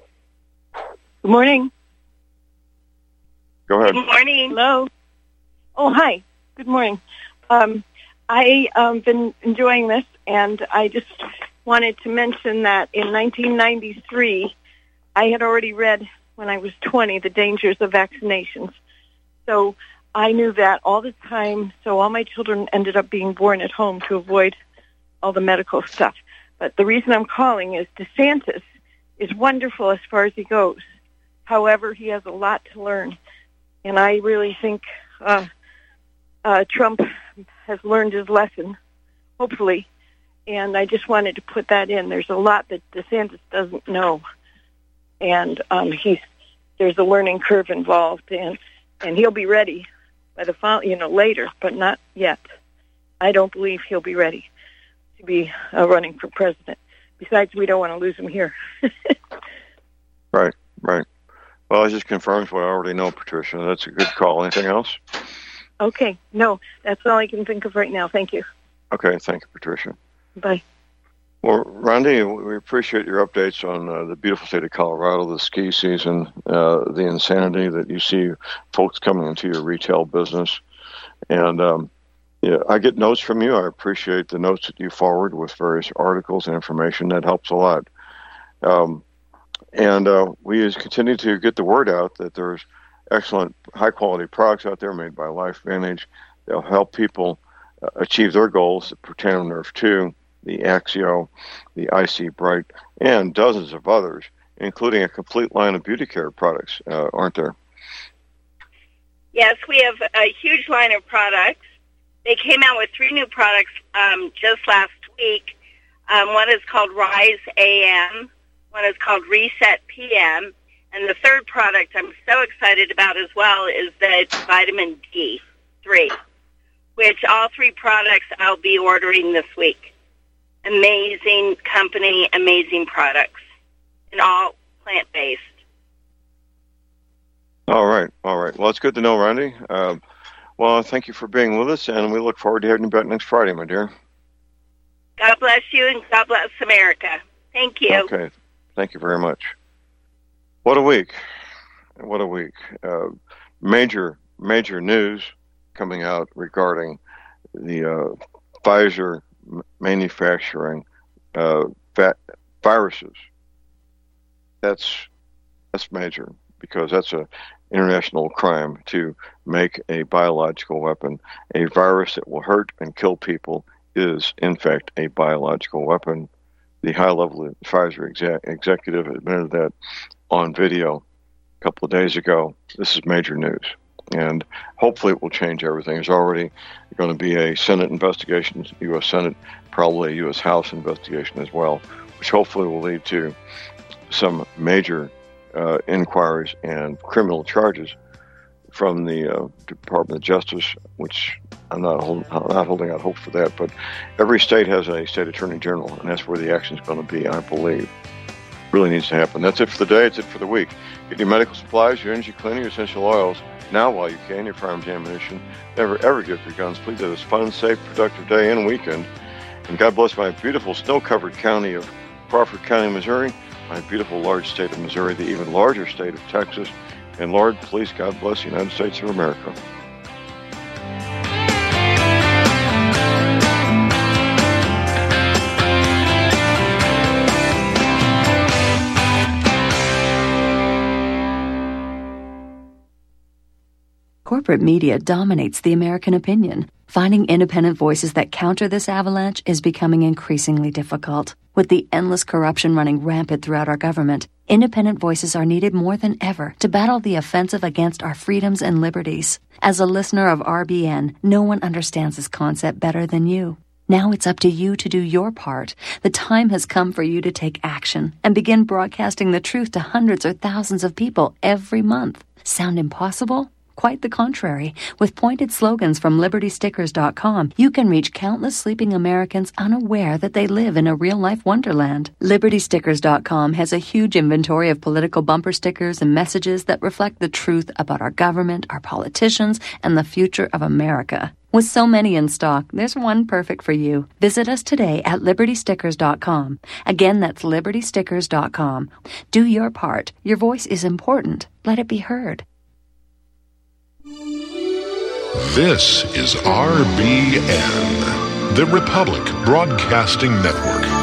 Good morning. Go ahead. Good morning. Hello. Oh, hi. Good morning. Um, I um been enjoying this, and I just wanted to mention that in nineteen ninety-three, I had already read when I was twenty the dangers of vaccinations. So I knew that all the time, so all my children ended up being born at home to avoid all the medical stuff. But the reason I'm calling is DeSantis is wonderful as far as he goes. However, he has a lot to learn. And I really think uh, uh, Trump has learned his lesson, hopefully. And I just wanted to put that in. There's a lot that DeSantis doesn't know. And um, he's there's a learning curve involved, and, and he'll be ready by the fall, you know, later, but not yet. I don't believe he'll be ready to be uh, running for president. Besides, we don't want to lose him here. Right, right. Well, it just confirms what I already know, Patricia. That's a good call. Anything else? Okay. No, that's all I can think of right now. Thank you. Okay, thank you, Patricia. Bye. Well, Randy, we appreciate your updates on uh, the beautiful state of Colorado, the ski season, uh, the insanity that you see folks coming into your retail business. And um, yeah, I get notes from you. I appreciate the notes that you forward with various articles and information. That helps a lot. Um, and uh, we just continue to get the word out that there's excellent, high-quality products out there made by LifeVantage. They'll help people uh, achieve their goals, the Protandim Nerve two, the Axio, the I C Bright, and dozens of others, including a complete line of beauty care products, uh, aren't there? Yes, we have a huge line of products. They came out with three new products um, just last week. Um, one is called Rise A M, one is called Reset P M, and the third product I'm so excited about as well is the Vitamin D three, which all three products I'll be ordering this week. Amazing company, amazing products, and all plant-based. All right, all right. Well, it's good to know, Randy. Uh, well, thank you for being with us, and we look forward to having you back next Friday, my dear. God bless you, and God bless America. Thank you. Okay, thank you very much. What a week. What a week. Uh, major, major news coming out regarding the uh, Pfizer manufacturing uh, fat viruses. That's that's major because that's a international crime to make a biological weapon. A virus that will hurt and kill people is, in fact, a biological weapon. The high-level Pfizer exec- executive admitted that on video a couple of days ago. This is major news. And hopefully it will change everything. There's already going to be a Senate investigation, U S Senate, probably a U S House investigation as well, which hopefully will lead to some major uh, inquiries and criminal charges from the uh, Department of Justice, which I'm not, hold, I'm not holding out hope for that. But every state has a state attorney general, and that's where the action is going to be, I believe. Really needs to happen. That's it for the day. It's it for the week. Get your medical supplies, your energy cleaning, your essential oils now while you can, your firearms ammunition. Never, ever give your guns. Please have a fun, safe, productive day and weekend. And God bless my beautiful snow-covered county of Crawford County, Missouri, my beautiful large state of Missouri, the even larger state of Texas. And Lord, please, God bless the United States of America. Corporate media dominates the American opinion. Finding independent voices that counter this avalanche is becoming increasingly difficult. With the endless corruption running rampant throughout our government, independent voices are needed more than ever to battle the offensive against our freedoms and liberties. As a listener of R B N, no one understands this concept better than you. Now it's up to you to do your part. The time has come for you to take action and begin broadcasting the truth to hundreds or thousands of people every month. Sound impossible? Quite the contrary. With pointed slogans from Liberty Stickers dot com, you can reach countless sleeping Americans unaware that they live in a real-life wonderland. Liberty Stickers dot com has a huge inventory of political bumper stickers and messages that reflect the truth about our government, our politicians, and the future of America. With so many in stock, there's one perfect for you. Visit us today at liberty stickers dot com. Again, that's liberty stickers dot com. Do your part. Your voice is important. Let it be heard. This is R B N, the Republic Broadcasting Network.